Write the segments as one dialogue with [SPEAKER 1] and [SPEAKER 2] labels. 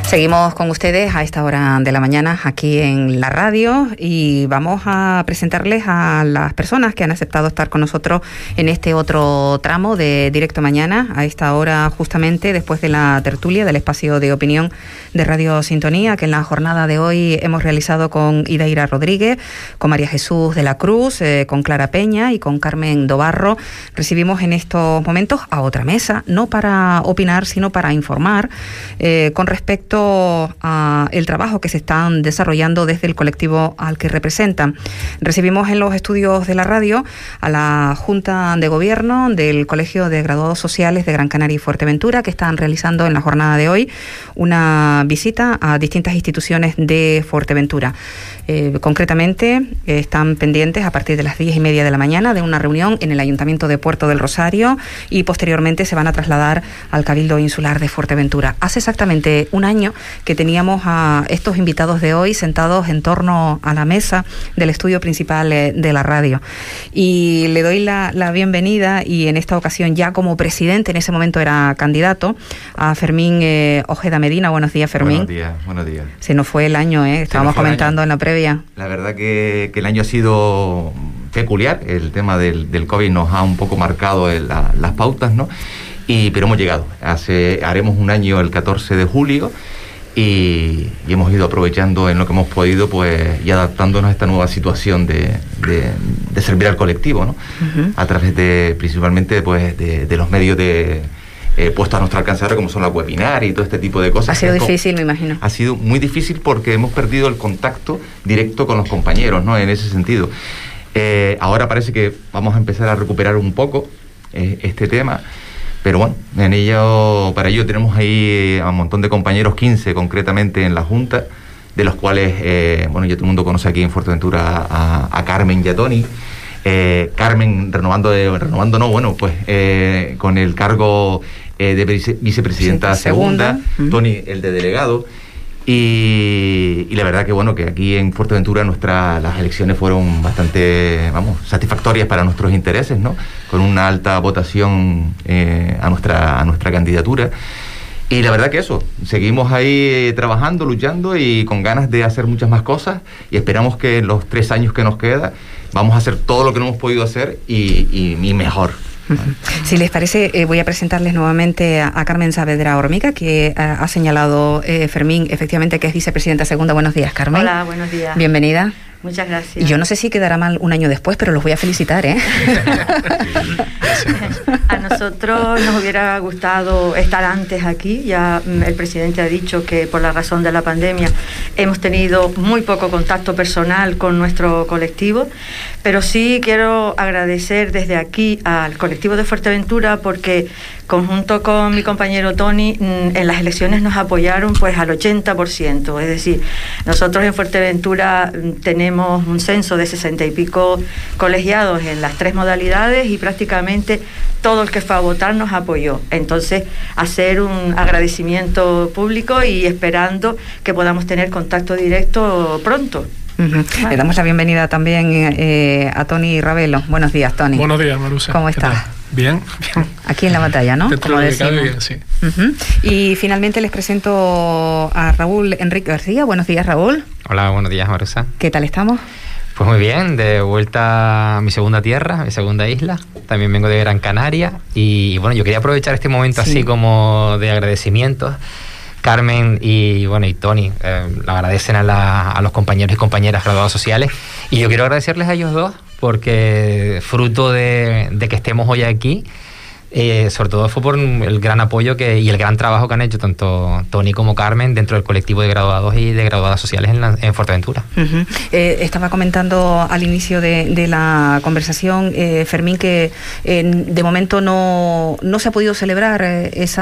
[SPEAKER 1] Seguimos con ustedes a esta hora de la mañana aquí en la radio y vamos a presentarles a las personas que han aceptado estar con nosotros en este otro tramo de Directo Mañana, a esta hora justamente después de la tertulia del espacio de opinión de Radio Sintonía, que en la jornada de hoy hemos realizado con Idaira Rodríguez, con María Jesús de la Cruz, con Clara Peña y con Carmen Dobarro. Recibimos en estos momentos a otra mesa, no para opinar, sino para informar con respecto a el trabajo que se están desarrollando desde el colectivo al que representan. Recibimos en los estudios de la radio a la Junta de Gobierno del Colegio de Graduados Sociales de Gran Canaria y Fuerteventura, que están realizando en la jornada de hoy una visita a distintas instituciones de Fuerteventura. Concretamente, están pendientes a partir de las 10:30 de la mañana de una reunión en el Ayuntamiento de Puerto del Rosario y posteriormente se van a trasladar al Cabildo Insular de Fuerteventura. Hace exactamente un año que teníamos a estos invitados de hoy sentados en torno a la mesa del estudio principal de la radio. Y le doy la bienvenida, y en esta ocasión ya como presidente, en ese momento era candidato, a Fermín Ojeda Medina. Buenos días, Fermín.
[SPEAKER 2] Buenos días.
[SPEAKER 1] Se nos fue el año, estábamos comentando en la previa.
[SPEAKER 2] La verdad que el año ha sido peculiar. El tema del COVID nos ha un poco marcado las pautas, ¿no? Pero hemos llegado. Haremos un año el 14 de julio y hemos ido aprovechando en lo que hemos podido, pues, y adaptándonos a esta nueva situación de servir al colectivo, ¿no? Uh-huh. A través principalmente pues, de los medios puestos a nuestro alcance ahora, como son las webinars y todo este tipo de cosas.
[SPEAKER 1] Ha sido difícil, me imagino.
[SPEAKER 2] Ha sido muy difícil porque hemos perdido el contacto directo con los compañeros, ¿no? En ese sentido. Ahora parece que vamos a empezar a recuperar un poco este tema, pero bueno, para ello tenemos ahí a un montón de compañeros, 15 concretamente en la Junta, de los cuales, ya todo el mundo conoce aquí en Fuerteventura a Carmen y a Tony. Carmen con el cargo de vicepresidenta segunda, Tony el de delegado, y la verdad que aquí en Fuerteventura las elecciones fueron bastante satisfactorias para nuestros intereses, ¿no? Con una alta votación a nuestra candidatura. Y la verdad que seguimos ahí trabajando, luchando y con ganas de hacer muchas más cosas, y esperamos que en los 3 años que nos queda vamos a hacer todo lo que no hemos podido hacer y mejor.
[SPEAKER 1] Si les parece, voy a presentarles nuevamente a Carmen Saavedra Hormiga, que ha señalado Fermín, efectivamente, que es vicepresidenta segunda. Buenos días, Carmen.
[SPEAKER 3] Hola, buenos días.
[SPEAKER 1] Bienvenida.
[SPEAKER 3] Muchas gracias.
[SPEAKER 1] Yo no sé si quedará mal un año después, pero los voy a felicitar,
[SPEAKER 3] A nosotros nos hubiera gustado estar antes aquí. Ya el presidente ha dicho que por la razón de la pandemia hemos tenido muy poco contacto personal con nuestro colectivo, pero sí quiero agradecer desde aquí al colectivo de Fuerteventura, porque conjunto con mi compañero Tony, en las elecciones nos apoyaron pues al 80%. Es decir, nosotros en Fuerteventura tenemos un censo de 60 y pico colegiados en las 3 modalidades y prácticamente todo el que fue a votar nos apoyó. Entonces, hacer un agradecimiento público y esperando que podamos tener contacto directo pronto.
[SPEAKER 1] Uh-huh. Vale. Le damos la bienvenida también a Tony Ravelo. Buenos días, Tony.
[SPEAKER 4] Buenos días, Marusa.
[SPEAKER 1] ¿Cómo estás?
[SPEAKER 4] Bien.
[SPEAKER 1] Aquí en la batalla, ¿no?
[SPEAKER 4] Como decimos. Bien, sí.
[SPEAKER 1] Uh-huh. Y finalmente les presento a Raúl Enrique García. Buenos días, Raúl.
[SPEAKER 5] Hola, buenos días, Marusa.
[SPEAKER 1] ¿Qué tal estamos?
[SPEAKER 5] Pues muy bien, de vuelta a mi segunda tierra, mi segunda isla. También vengo de Gran Canaria y yo quería aprovechar este momento así como de agradecimientos. Carmen y Tony le agradecen a los compañeros y compañeras graduados sociales, y yo quiero agradecerles a ellos dos porque fruto de que estemos hoy aquí, sobre todo fue por el gran apoyo y el gran trabajo que han hecho tanto Tony como Carmen dentro del colectivo de graduados y de graduadas sociales en Fuerteventura.
[SPEAKER 1] Uh-huh. Estaba comentando al inicio de la conversación, Fermín, que de momento no se ha podido celebrar ese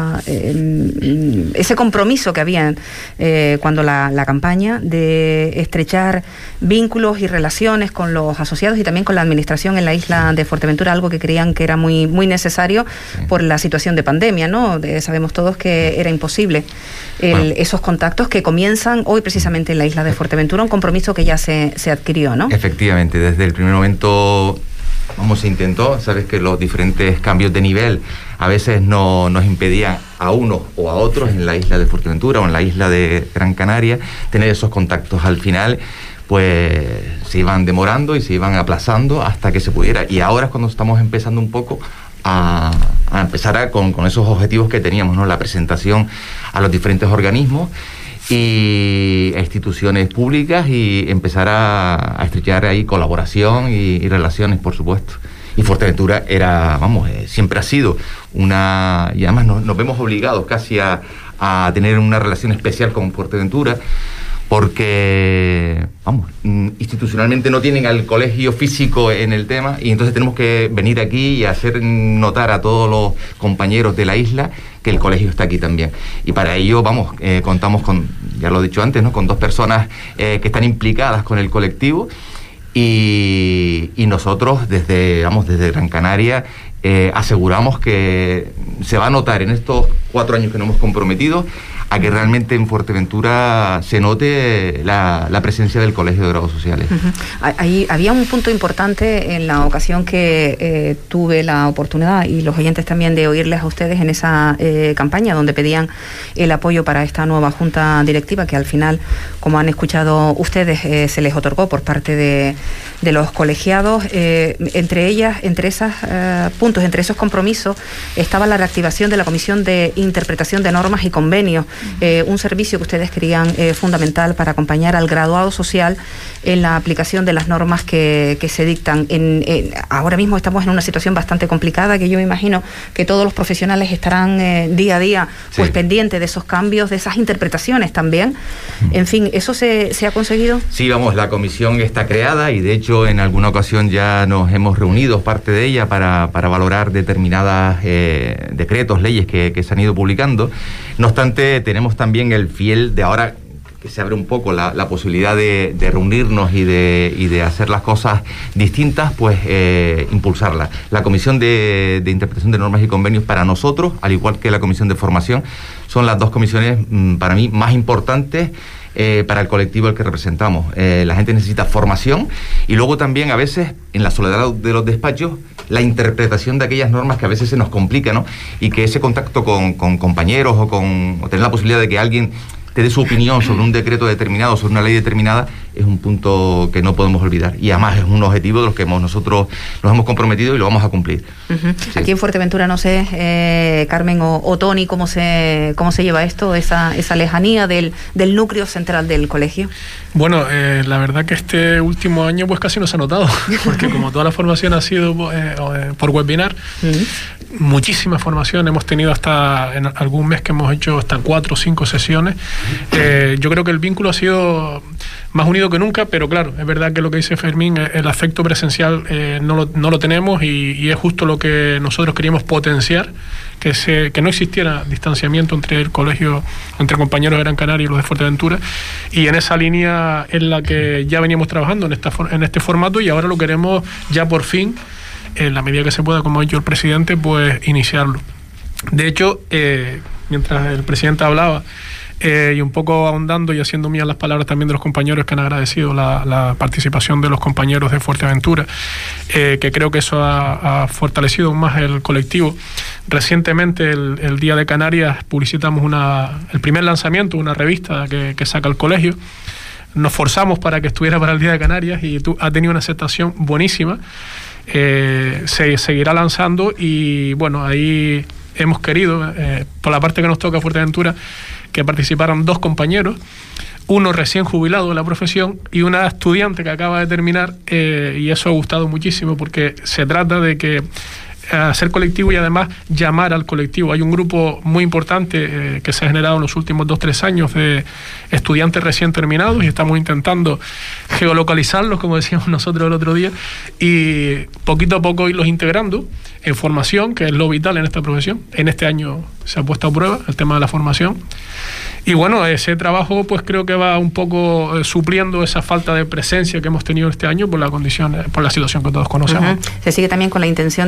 [SPEAKER 1] compromiso que había cuando la campaña de estrechar vínculos y relaciones con los asociados y también con la administración en la isla de Fuerteventura, algo que creían que era muy, muy necesario por la situación de pandemia, ¿no? Sabemos todos que era imposible esos contactos que comienzan hoy precisamente en la isla de Fuerteventura, un compromiso que ya se adquirió, ¿no?
[SPEAKER 2] Efectivamente, desde el primer momento se intentó. Sabes que los diferentes cambios de nivel a veces nos impedían a unos o a otros en la isla de Fuerteventura o en la isla de Gran Canaria tener esos contactos. Al final pues se iban demorando y se iban aplazando hasta que se pudiera, y ahora es cuando estamos empezando un poco a empezar con esos objetivos que teníamos, ¿no? La presentación a los diferentes organismos y a instituciones públicas, y empezar a estrechar ahí colaboración y relaciones, por supuesto. Y Fuerteventura era, siempre ha sido una, y además nos vemos obligados casi a tener una relación especial con Fuerteventura, porque, institucionalmente no tienen al colegio físico en el tema, y entonces tenemos que venir aquí y hacer notar a todos los compañeros de la isla que el colegio está aquí también. Y para ello, contamos con, ya lo he dicho antes, ¿no? Con 2 personas que están implicadas con el colectivo, y nosotros desde Gran Canaria aseguramos que se va a notar en estos 4 años que nos hemos comprometido a que realmente en Fuerteventura se note la presencia del Colegio de Grados Sociales.
[SPEAKER 1] Ahí había un punto importante en la ocasión que tuve la oportunidad, y los oyentes también, de oírles a ustedes en esa campaña donde pedían el apoyo para esta nueva junta directiva, que al final, como han escuchado ustedes, se les otorgó por parte de los colegiados. Entre esos compromisos estaba la reactivación de la Comisión de Interpretación de Normas y Convenios, un servicio que ustedes querían fundamental para acompañar al graduado social en la aplicación de las normas que se dictan. Ahora mismo estamos en una situación bastante complicada, que yo me imagino que todos los profesionales estarán día a día pues pendientes de esos cambios, de esas interpretaciones también. En fin, ¿eso se ha conseguido?
[SPEAKER 2] Sí, la comisión está creada, y de hecho en alguna ocasión ya nos hemos reunido, parte de ella, para valorar determinadas decretos, leyes que se han ido publicando. No obstante, tenemos también el fiel de ahora, que se abre un poco la posibilidad de reunirnos y de hacer las cosas distintas, pues impulsarla. La Comisión de Interpretación de Normas y Convenios, para nosotros, al igual que la Comisión de Formación, son las 2 comisiones para mí más importantes para el colectivo al que representamos. La gente necesita formación, y luego también a veces, en la soledad de los despachos, la interpretación de aquellas normas que a veces se nos complica, ¿no? Y que ese contacto con compañeros o tener la posibilidad de que alguien te dé su opinión sobre un decreto determinado, sobre una ley determinada, es un punto que no podemos olvidar, y además es un objetivo de los que nosotros nos hemos comprometido y lo vamos a cumplir.
[SPEAKER 1] Sí. Aquí en Fuerteventura, no sé, Carmen o Tony, ¿cómo se lleva esto, esa lejanía del núcleo central del colegio?
[SPEAKER 4] Bueno, la verdad que este último año pues casi no se ha notado, porque como toda la formación ha sido por webinar, muchísima formación, hemos tenido hasta en algún mes que hemos hecho hasta 4 o 5 sesiones. Yo creo que el vínculo ha sido más unido que nunca, pero claro, es verdad que lo que dice Fermín, el afecto presencial no lo tenemos, y es justo lo que nosotros queríamos potenciar, que no existiera distanciamiento entre el colegio, entre compañeros de Gran Canaria y los de Fuerteventura, y en esa línea es la que ya veníamos trabajando en este formato, y ahora lo queremos ya por fin, en la medida que se pueda, como ha dicho el presidente, pues iniciarlo. De hecho, mientras el presidente hablaba, y un poco ahondando y haciendo mías las palabras también de los compañeros que han agradecido la participación de los compañeros de Fuerteventura, que creo que eso ha fortalecido aún más el colectivo. Recientemente, el Día de Canarias, publicitamos el primer lanzamiento, una revista que saca el colegio. Nos forzamos para que estuviera para el Día de Canarias, y ha tenido una aceptación buenísima. Se seguirá lanzando, y bueno, ahí hemos querido, por la parte que nos toca a Fuerteventura, que participaran 2 compañeros, uno recién jubilado de la profesión y una estudiante que acaba de terminar, y eso ha gustado muchísimo, porque se trata de que hacer colectivo y además llamar al colectivo. Hay un grupo muy importante que se ha generado en los últimos 2-3 años de estudiantes recién terminados, y estamos intentando geolocalizarlos, como decíamos nosotros el otro día, y poquito a poco irlos integrando en formación, que es lo vital en esta profesión. En este año se ha puesto a prueba el tema de la formación, y bueno, ese trabajo pues creo que va un poco supliendo esa falta de presencia que hemos tenido este año por la condición, por la situación que todos conocemos.
[SPEAKER 1] Se sigue también con la intención de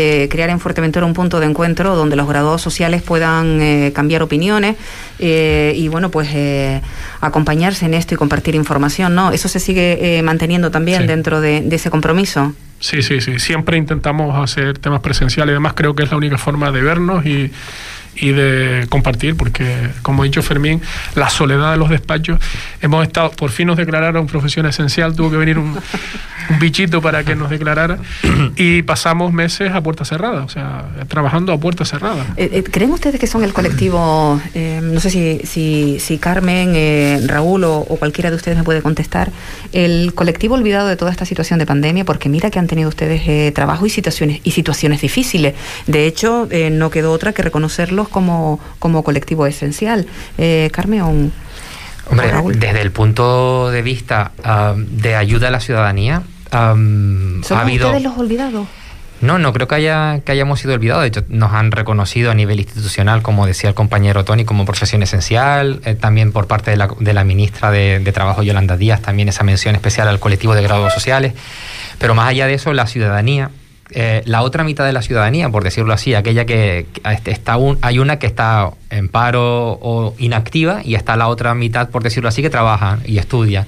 [SPEAKER 1] crear en Fuerteventura un punto de encuentro donde los graduados sociales puedan cambiar opiniones y bueno, pues acompañarse en esto y compartir información, ¿no? Eso se sigue manteniendo también dentro de ese compromiso.
[SPEAKER 4] Sí. Siempre intentamos hacer temas presenciales. Además, creo que es la única forma de vernos y de compartir, porque, como ha dicho Fermín, la soledad de los despachos, hemos estado, por fin nos declararon profesión esencial, tuvo que venir un bichito para que nos declarara, y pasamos meses a puerta cerrada, o sea, trabajando a puerta cerrada.
[SPEAKER 1] ¿Creen ustedes que son el colectivo, no sé si Carmen, Raúl o cualquiera de ustedes me puede contestar, el colectivo olvidado de toda esta situación de pandemia? Porque mira que han tenido ustedes trabajo y situaciones difíciles. De hecho, no quedó otra que reconocerlos como colectivo esencial. Carmen
[SPEAKER 5] Hombre, desde el punto de vista de ayuda a la ciudadanía,
[SPEAKER 1] ¿son ustedes los olvidados?
[SPEAKER 5] No creo que hayamos sido olvidados. De hecho, nos han reconocido a nivel institucional, como decía el compañero Tony, como profesión esencial. También por parte de la ministra de Trabajo, Yolanda Díaz, también esa mención especial al colectivo de graduados sociales. Pero más allá de eso, la ciudadanía, la otra mitad de la ciudadanía, por decirlo así, aquella que hay una que está en paro o inactiva, y está la otra mitad, por decirlo así, que trabaja y estudia.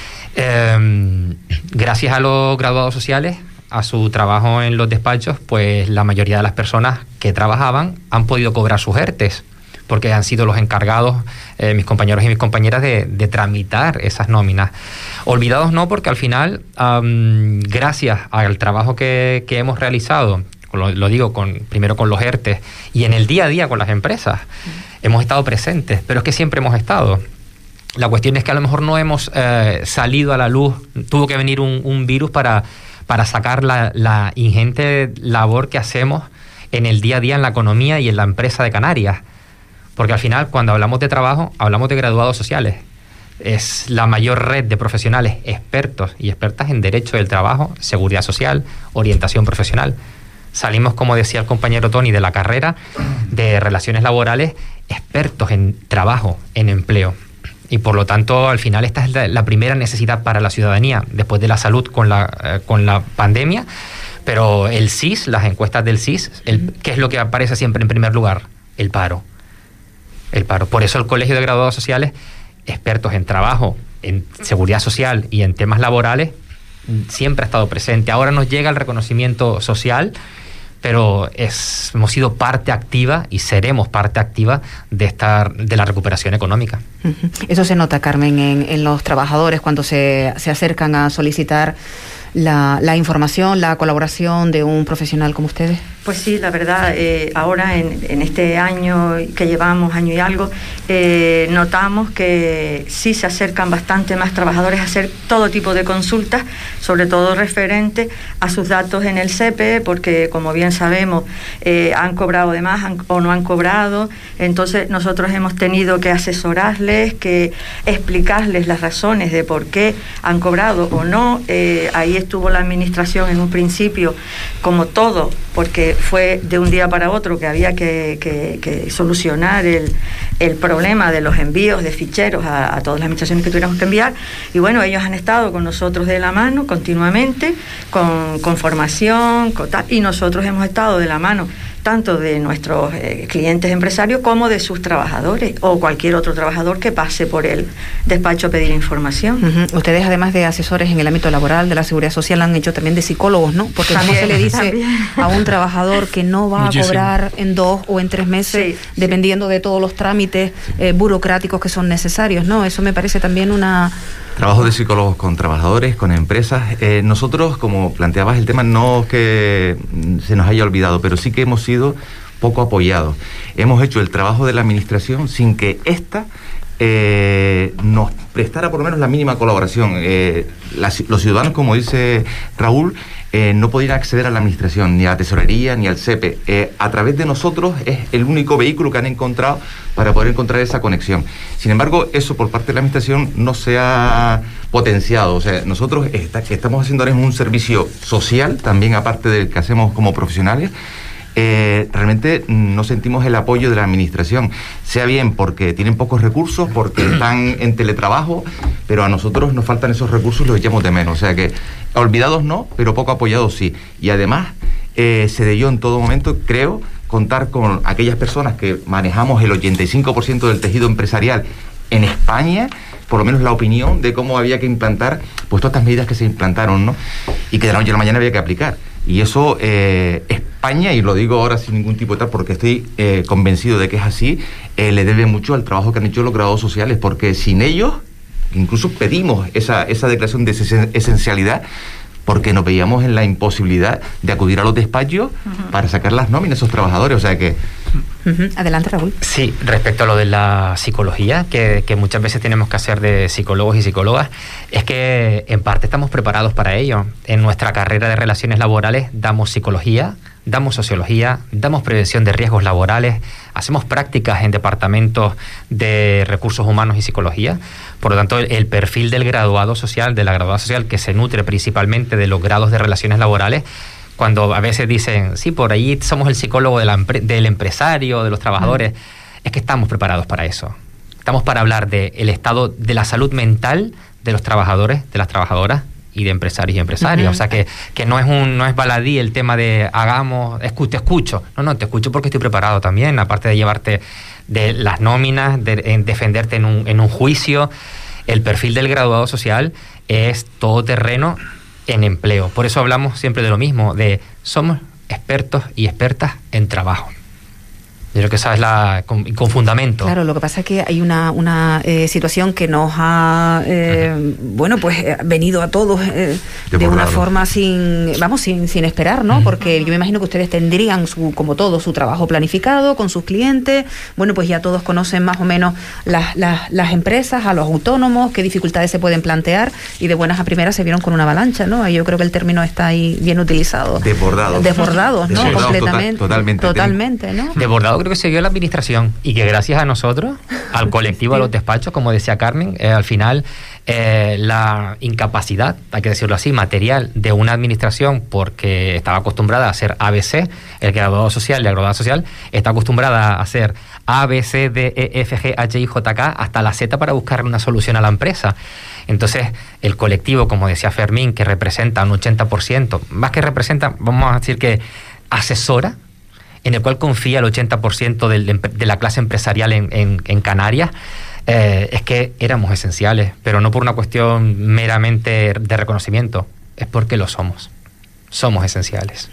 [SPEAKER 5] Gracias a los graduados sociales, a su trabajo en los despachos, pues la mayoría de las personas que trabajaban han podido cobrar sus ERTES, porque han sido los encargados, mis compañeros y mis compañeras, de tramitar esas nóminas. Olvidados no, porque al final, gracias al trabajo que hemos realizado, lo digo primero con los ERTES y en el día a día con las empresas, hemos estado presentes, pero es que siempre hemos estado. La cuestión es que a lo mejor no hemos salido a la luz, tuvo que venir un virus para sacar la ingente labor que hacemos en el día a día en la economía y en la empresa de Canarias. Porque al final, cuando hablamos de trabajo, hablamos de graduados sociales. Es la mayor red de profesionales expertos y expertas en derecho del trabajo, seguridad social, orientación profesional. Salimos, como decía el compañero Tony, de la carrera de relaciones laborales, expertos en trabajo, en empleo. Y por lo tanto, al final, esta es la primera necesidad para la ciudadanía, después de la salud con la pandemia. Pero el CIS, las encuestas del CIS, ¿qué es lo que aparece siempre en primer lugar? El paro. Por eso el Colegio de Graduados Sociales, expertos en trabajo, en seguridad social y en temas laborales, siempre ha estado presente. Ahora nos llega el reconocimiento social, pero hemos sido parte activa y seremos parte activa de la recuperación económica.
[SPEAKER 1] Eso se nota, Carmen, en los trabajadores cuando se acercan a solicitar la información, la colaboración de un profesional como ustedes.
[SPEAKER 3] Pues sí, la verdad, ahora en este año que llevamos, año y algo, notamos que sí se acercan bastante más trabajadores a hacer todo tipo de consultas, sobre todo referente a sus datos en el SEPE, porque como bien sabemos, han cobrado de más o no han cobrado. Entonces nosotros hemos tenido que asesorarles, que explicarles las razones de por qué han cobrado o no. Ahí estuvo la administración en un principio, como todo, porque fue de un día para otro que había que solucionar el problema de los envíos de ficheros a todas las administraciones que tuviéramos que enviar. Y bueno, ellos han estado con nosotros de la mano continuamente, con formación, y nosotros hemos estado de la mano tanto de nuestros clientes empresarios como de sus trabajadores o cualquier otro trabajador que pase por el despacho a pedir información. Ustedes, además de asesores en el ámbito laboral, de la seguridad social, han hecho también de psicólogos, ¿no? Porque ¿cómo se le dice a un trabajador que no va a cobrar en 2 o en 3 meses, dependiendo de todos los trámites burocráticos que son necesarios, ¿no? Eso me parece también una...
[SPEAKER 2] Trabajo de psicólogos con trabajadores, con empresas. Nosotros, como planteabas el tema, no es que se nos haya olvidado, pero sí que hemos sido poco apoyados. Hemos hecho el trabajo de la administración sin que ésta nos prestara por lo menos la mínima colaboración. Los ciudadanos, como dice Raúl, no podían acceder a la administración, ni a la tesorería, ni al SEPE. A través de nosotros es el único vehículo que han encontrado para poder encontrar esa conexión. Sin embargo, eso por parte de la administración no se ha potenciado. O sea, nosotros estamos haciendo ahora un servicio social, también aparte del que hacemos como profesionales. Realmente no sentimos el apoyo de la administración, sea bien porque tienen pocos recursos, porque están en teletrabajo, pero a nosotros nos faltan esos recursos y los echamos de menos. O sea que olvidados no, pero poco apoyados sí. Y además se debió en todo momento, creo, contar con aquellas personas que manejamos el 85% del tejido empresarial en España, por lo menos la opinión de cómo había que implantar pues todas estas medidas que se implantaron, ¿no? Y que de la noche a la mañana había que aplicar. Y eso España, y lo digo ahora sin ningún tipo de tal, porque estoy convencido de que es así, le debe mucho al trabajo que han hecho los graduados sociales, porque sin ellos, incluso pedimos esa declaración de esencialidad, porque nos veíamos en la imposibilidad de acudir a los despachos para sacar las nóminas a esos trabajadores, o sea que...
[SPEAKER 1] Adelante, Raúl.
[SPEAKER 5] Sí, respecto a lo de la psicología, que muchas veces tenemos que hacer de psicólogos y psicólogas, es que en parte estamos preparados para ello. En nuestra carrera de relaciones laborales damos psicología, damos sociología, damos prevención de riesgos laborales, hacemos prácticas en departamentos de recursos humanos y psicología. Por lo tanto, el perfil del graduado social, de la graduada social, que se nutre principalmente de los grados de relaciones laborales, cuando a veces dicen, sí, por ahí somos el psicólogo del empresario, de los trabajadores, es que estamos preparados para eso. Estamos para hablar del estado de la salud mental de los trabajadores, de las trabajadoras y de empresarios y empresarias. O sea, que no es baladí el tema de te escucho. No, te escucho porque estoy preparado también, aparte de llevarte de las nóminas, en defenderte en un juicio. El perfil del graduado social es todoterreno en empleo. Por eso hablamos siempre de lo mismo, de somos expertos y expertas en trabajo. Yo creo que esa es con fundamento.
[SPEAKER 1] Claro, lo que pasa es que hay una situación que nos ha venido a todos de una forma sin esperar, ¿no? Porque yo me imagino que ustedes tendrían como todo su trabajo planificado con sus clientes. Bueno, pues ya todos conocen más o menos las empresas, a los autónomos, qué dificultades se pueden plantear, y de buenas a primeras se vieron con una avalancha, ¿no? Yo creo que el término está ahí bien utilizado. Desbordados, ¿no? Completamente. Totalmente, ¿no?
[SPEAKER 5] Desbordado creo que se vio la administración, y que gracias a nosotros, al colectivo de los despachos, como decía Carmen, al final la incapacidad, hay que decirlo así, material de una administración, porque estaba acostumbrada a hacer ABC, el graduado social y la graduada social, está acostumbrada a hacer A, B, C, D, E, F, G, H, I, J, K, hasta la Z para buscarle una solución a la empresa. Entonces, el colectivo, como decía Fermín, que representa un 80%, más que representa, vamos a decir que asesora, en el cual confía el 80% de la clase empresarial en Canarias, es que éramos esenciales, pero no por una cuestión meramente de reconocimiento, es porque lo somos. Somos esenciales.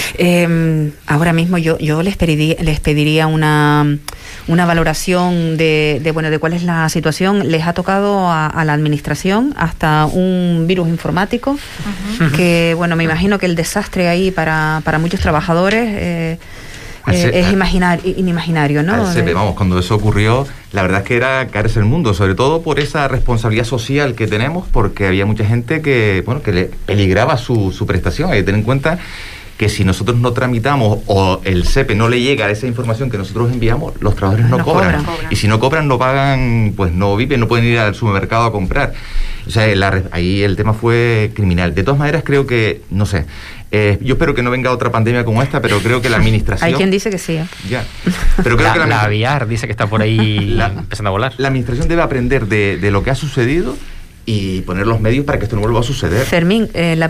[SPEAKER 1] Ahora mismo yo les pediría una valoración de cuál es la situación. Les ha tocado a la administración hasta un virus informático, que me imagino que el desastre ahí para muchos trabajadores es inimaginario, ¿no?
[SPEAKER 2] Vamos, cuando eso ocurrió, la verdad es que era caerse el mundo, sobre todo por esa responsabilidad social que tenemos, porque había mucha gente que le peligraba su prestación. Hay que tener en cuenta que si nosotros no tramitamos o el SEPE no le llega a esa información que nosotros enviamos, los trabajadores no cobran. Y si no cobran, no pagan, pues no viven, no pueden ir al supermercado a comprar. O sea, ahí el tema fue criminal. De todas maneras, creo que, no sé, yo espero que no venga otra pandemia como esta, pero creo que la administración...
[SPEAKER 1] Hay quien dice que sí.
[SPEAKER 2] Ya. Pero creo que
[SPEAKER 5] la aviar dice que está por ahí empezando a volar.
[SPEAKER 2] La administración debe aprender de lo que ha sucedido y poner los medios para que esto no vuelva a suceder.
[SPEAKER 1] Fermín, la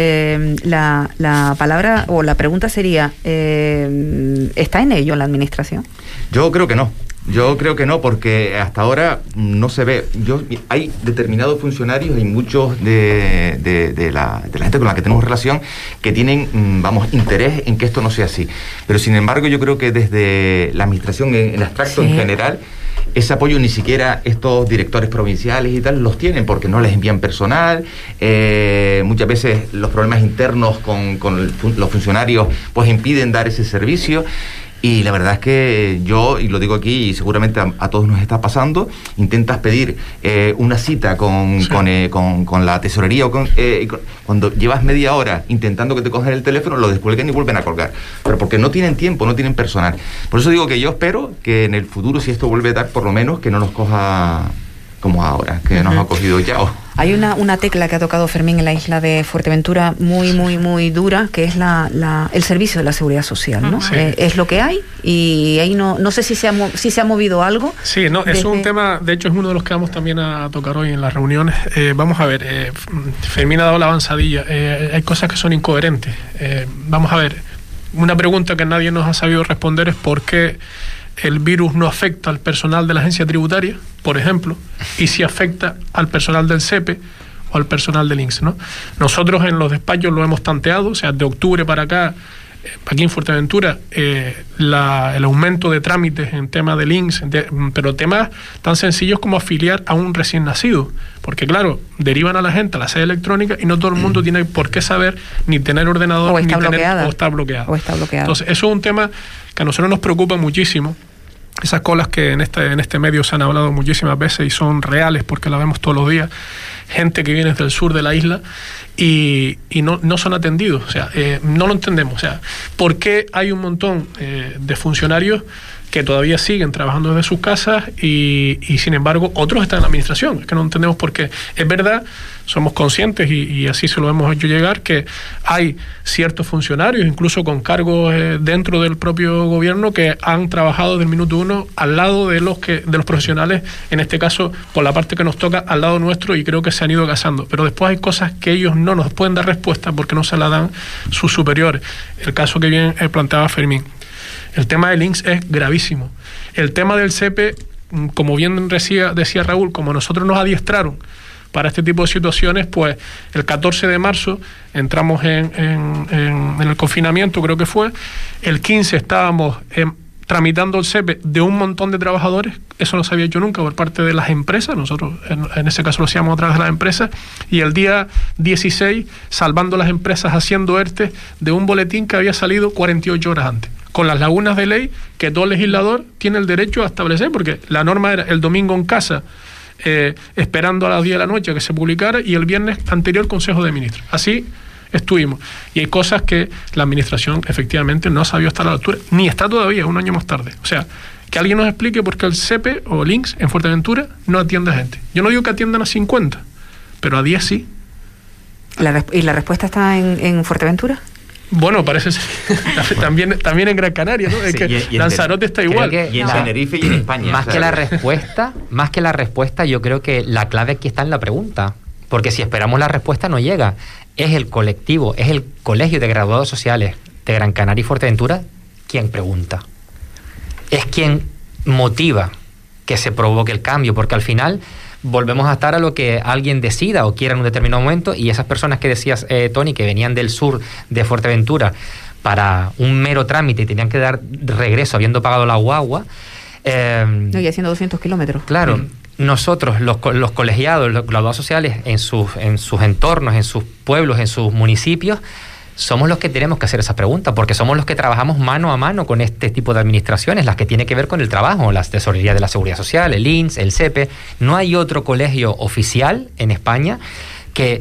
[SPEAKER 1] palabra o la pregunta sería, ¿está en ello la administración?
[SPEAKER 2] Yo creo que no. Porque hasta ahora no se ve. Hay determinados funcionarios y muchos de la gente con la que tenemos relación que tienen, interés en que esto no sea así. Pero sin embargo, yo creo que desde la administración en abstracto, en general, ese apoyo ni siquiera estos directores provinciales y tal los tienen, porque no les envían personal. Muchas veces los problemas internos con los funcionarios pues impiden dar ese servicio. Y la verdad es que yo, y lo digo aquí, y seguramente a todos nos está pasando, intentas pedir una cita con la tesorería, cuando llevas media hora intentando que te cojan el teléfono, lo descuelguen y vuelven a colgar. Pero porque no tienen tiempo, no tienen personal. Por eso digo que yo espero que en el futuro, si esto vuelve a dar, por lo menos que no nos coja como ahora, que nos ha cogido ya.
[SPEAKER 1] Hay una tecla que ha tocado Fermín en la isla de Fuerteventura muy dura, que es el servicio de la seguridad social, ¿no? Sí. Es lo que hay, y ahí no sé si se ha movido algo.
[SPEAKER 4] Sí, no, es un tema, de hecho es uno de los que vamos también a tocar hoy en las reuniones. Vamos a ver, Fermín ha dado la avanzadilla, hay cosas que son incoherentes. Vamos a ver, una pregunta que nadie nos ha sabido responder es por qué el virus no afecta al personal de la agencia tributaria, por ejemplo, y si afecta al personal del SEPE o al personal del INCS, ¿no? Nosotros en los despachos lo hemos tanteado, o sea, de octubre para acá, aquí en Fuerteventura, el aumento de trámites en temas del INCS, pero temas tan sencillos como afiliar a un recién nacido, porque claro, derivan a la gente a la sede electrónica y no todo el mundo tiene por qué saber ni tener ordenador
[SPEAKER 1] o está bloqueada.
[SPEAKER 4] O está bloqueado. Entonces, eso es un tema que a nosotros nos preocupa muchísimo. Esas colas que en este medio se han hablado muchísimas veces y son reales porque las vemos todos los días, gente que viene del sur de la isla y no son atendidos, o sea, no lo entendemos, o sea, ¿por qué hay un montón de funcionarios que todavía siguen trabajando desde sus casas y sin embargo otros están en la administración? Es que no entendemos por qué. Es verdad, somos conscientes y así se lo hemos hecho llegar, que hay ciertos funcionarios, incluso con cargos dentro del propio gobierno, que han trabajado del minuto uno al lado de los profesionales, en este caso por la parte que nos toca al lado nuestro, y creo que se han ido casando. Pero después hay cosas que ellos no nos pueden dar respuesta porque no se la dan sus superiores. El caso que bien planteaba Fermín. El tema del INCS es gravísimo. El tema del SEPE, como bien decía Raúl, como nosotros nos adiestraron para este tipo de situaciones, pues el 14 de marzo entramos en el confinamiento, creo que fue. El 15 estábamos tramitando el SEPE de un montón de trabajadores. Eso no se había hecho nunca por parte de las empresas. Nosotros en ese caso lo hacíamos a través de las empresas. Y el día 16, salvando las empresas, haciendo ERTE de un boletín que había salido 48 horas antes, con las lagunas de ley que todo legislador tiene el derecho a establecer, porque la norma era el domingo en casa, esperando a las 10 de la noche a que se publicara, y el viernes anterior Consejo de Ministros. Así estuvimos. Y hay cosas que la administración efectivamente no ha sabido estar a la altura, ni está todavía, un año más tarde. O sea, que alguien nos explique por qué el SEPE o el INCS en Fuerteventura no atiende a gente. Yo no digo que atiendan a 50, pero a 10 sí.
[SPEAKER 1] ¿Y la respuesta está en Fuerteventura?
[SPEAKER 4] Bueno, parece ser. también en Gran Canaria, ¿no? Es que Lanzarote está igual.
[SPEAKER 2] Y en Tenerife y en España.
[SPEAKER 5] Más que la respuesta, yo creo que la clave aquí está en la pregunta. Porque si esperamos la respuesta no llega. Es el colectivo, es el Colegio de Graduados Sociales de Gran Canaria y Fuerteventura quien pregunta. Es quien motiva que se provoque el cambio, porque al final volvemos a estar a lo que alguien decida o quiera en un determinado momento, y esas personas que decías, Tony, que venían del sur de Fuerteventura para un mero trámite y tenían que dar regreso habiendo pagado la guagua.
[SPEAKER 1] Y haciendo 200 kilómetros.
[SPEAKER 5] Claro. Nosotros, los colegiados, los graduados sociales, en sus entornos, en sus pueblos, en sus municipios, somos los que tenemos que hacer esa pregunta, porque somos los que trabajamos mano a mano con este tipo de administraciones, las que tienen que ver con el trabajo, las Tesorerías de la Seguridad Social, el INCS, el SEPE. No hay otro colegio oficial en España que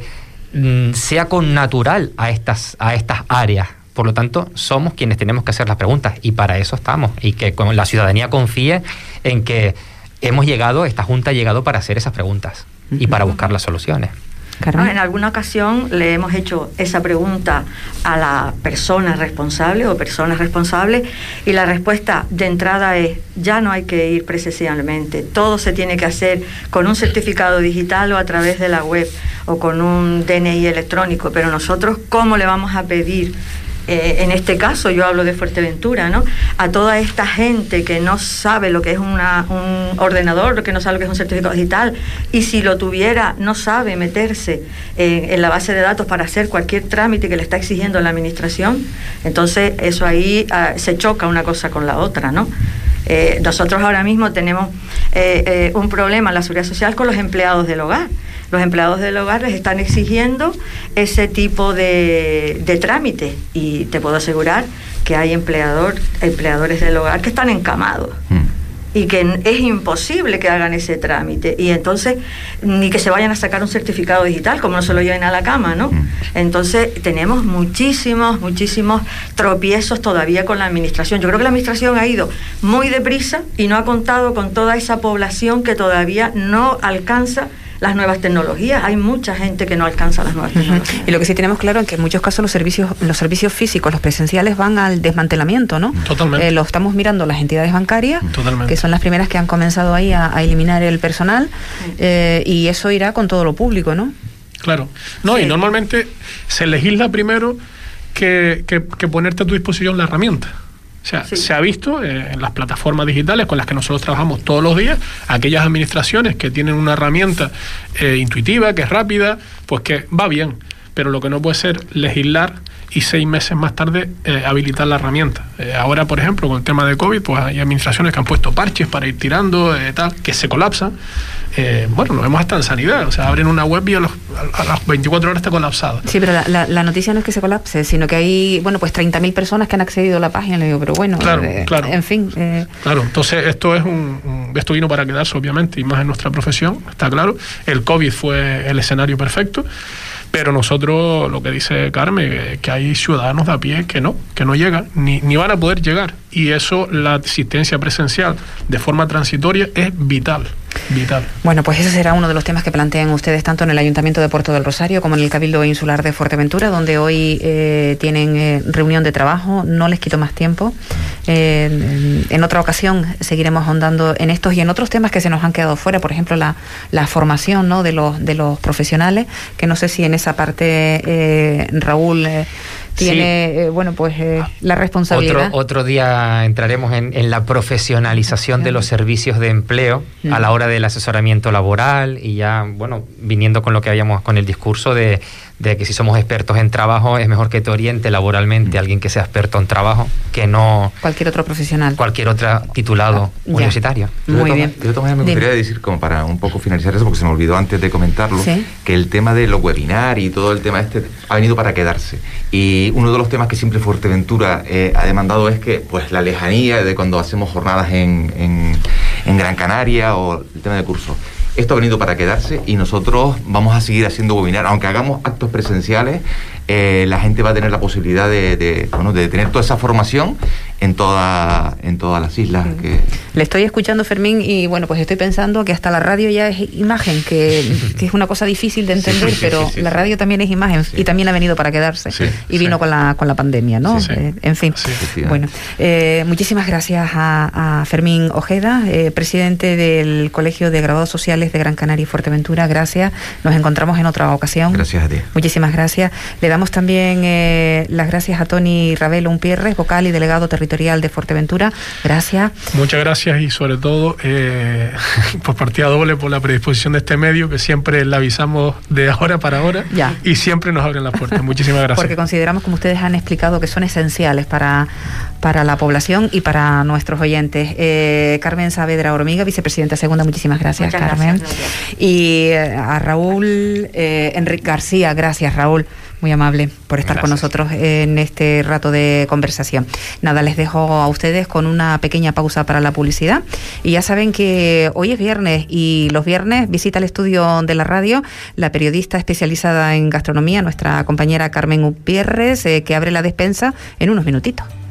[SPEAKER 5] sea connatural a estas áreas. Por lo tanto, somos quienes tenemos que hacer las preguntas, y para eso estamos, y que la ciudadanía confíe en que esta Junta ha llegado para hacer esas preguntas y para buscar las soluciones.
[SPEAKER 3] No, en alguna ocasión le hemos hecho esa pregunta a la persona responsable o personas responsables, y la respuesta de entrada es: ya no hay que ir presencialmente, todo se tiene que hacer con un certificado digital o a través de la web o con un DNI electrónico. Pero nosotros, ¿cómo le vamos a pedir? En este caso yo hablo de Fuerteventura, ¿no?, a toda esta gente que no sabe lo que es un ordenador, que no sabe lo que es un certificado digital, y si lo tuviera no sabe meterse en la base de datos para hacer cualquier trámite que le está exigiendo la administración. Entonces eso ahí se choca una cosa con la otra, ¿no? Nosotros ahora mismo tenemos un problema en la Seguridad Social con los empleados del hogar. Los empleados del hogar les están exigiendo ese tipo de trámite, y te puedo asegurar que hay empleadores del hogar que están encamados y que es imposible que hagan ese trámite, y entonces ni que se vayan a sacar un certificado digital, como no se lo lleven a la cama, ¿no? Entonces tenemos muchísimos tropiezos todavía con la administración. Yo creo que la administración ha ido muy deprisa y no ha contado con toda esa población que todavía no alcanza las nuevas tecnologías. Hay mucha gente que no alcanza las nuevas tecnologías.
[SPEAKER 1] Y lo que sí tenemos claro es que en muchos casos los servicios físicos, los presenciales, van al desmantelamiento, ¿no?
[SPEAKER 4] Totalmente.
[SPEAKER 1] Lo estamos mirando las entidades bancarias, que son las primeras que han comenzado ahí a eliminar el personal, y eso irá con todo lo público, ¿no?
[SPEAKER 4] Claro. No, sí. Y normalmente se legisla primero que ponerte a tu disposición la herramienta. O sea, se ha visto en las plataformas digitales con las que nosotros trabajamos todos los días, aquellas administraciones que tienen una herramienta intuitiva, que es rápida, pues que va bien. Pero lo que no puede ser legislar y 6 meses más tarde habilitar la herramienta. Ahora, por ejemplo, con el tema de COVID, pues hay administraciones que han puesto parches para ir tirando, tal, que se colapsan. Bueno, lo vemos hasta en sanidad, o sea, abren una web y a las 24 horas está colapsada.
[SPEAKER 1] Sí, pero la noticia no es que se colapse, sino que hay, bueno, pues 30.000 personas que han accedido a la página, le digo, pero bueno,
[SPEAKER 4] claro.
[SPEAKER 1] En fin.
[SPEAKER 4] Claro, entonces esto es esto vino para quedarse, obviamente, y más en nuestra profesión, está claro. El COVID fue el escenario perfecto, pero nosotros, lo que dice Carmen, que hay ciudadanos de a pie que no llegan, ni van a poder llegar, y eso, la asistencia presencial de forma transitoria es vital.
[SPEAKER 1] Bueno, pues ese será uno de los temas que plantean ustedes tanto en el Ayuntamiento de Puerto del Rosario como en el Cabildo Insular de Fuerteventura, donde hoy tienen reunión de trabajo. No les quito más tiempo. En otra ocasión seguiremos ahondando en estos y en otros temas que se nos han quedado fuera, por ejemplo la formación, ¿no?, de los profesionales, que no sé si en esa parte Raúl tiene la responsabilidad.
[SPEAKER 5] Otro día entraremos en la profesionalización de los servicios de empleo a la hora del asesoramiento laboral, y ya, bueno, viniendo con lo que habíamos con el discurso de que si somos expertos en trabajo es mejor que te oriente laboralmente alguien que sea experto en trabajo que no
[SPEAKER 1] cualquier otro profesional,
[SPEAKER 5] cualquier otro titulado universitario.
[SPEAKER 1] Muy bien.
[SPEAKER 2] Yo también me gustaría decir, como para un poco finalizar eso, porque se me olvidó antes de comentarlo, que el tema de los webinars y todo el tema ha venido para quedarse. Y uno de los temas que siempre Fuerteventura ha demandado es que, pues, la lejanía de cuando hacemos jornadas en Gran Canaria o el tema de cursos. Esto ha venido para quedarse y nosotros vamos a seguir haciendo webinars. Aunque hagamos actos presenciales, la gente va a tener la posibilidad de tener toda esa formación en todas las islas.
[SPEAKER 1] Le estoy escuchando, Fermín, y bueno, pues estoy pensando que hasta la radio ya es imagen, que es una cosa difícil de entender, pero la radio también es imagen y también ha venido para quedarse y vino con la pandemia, ¿no? En fin. Bueno, muchísimas gracias a Fermín Ojeda, presidente del Colegio de Graduados Sociales de Gran Canaria y Fuerteventura. Gracias. Nos encontramos en otra ocasión.
[SPEAKER 2] Gracias a ti.
[SPEAKER 1] Muchísimas gracias. Le damos también las gracias a Tony Ravelo Umpierres, vocal y delegado territorial de Fuerteventura. Gracias.
[SPEAKER 4] Muchas gracias, y sobre todo por partida doble por la predisposición de este medio, que siempre le avisamos de ahora para ahora y siempre nos abren las puertas. Muchísimas gracias.
[SPEAKER 1] Porque consideramos, como ustedes han explicado, que son esenciales para la población y para nuestros oyentes. Carmen Saavedra Hormiga, vicepresidenta segunda, muchísimas gracias. Muchas Carmen. Gracias. Y a Raúl Enrique García, gracias, Raúl. Muy amable por estar con nosotros en este rato de conversación. Nada, les dejo a ustedes con una pequeña pausa para la publicidad. Y ya saben que hoy es viernes, y los viernes visita el estudio de la radio la periodista especializada en gastronomía, nuestra compañera Carmen Umpierres, que abre la despensa en unos minutitos.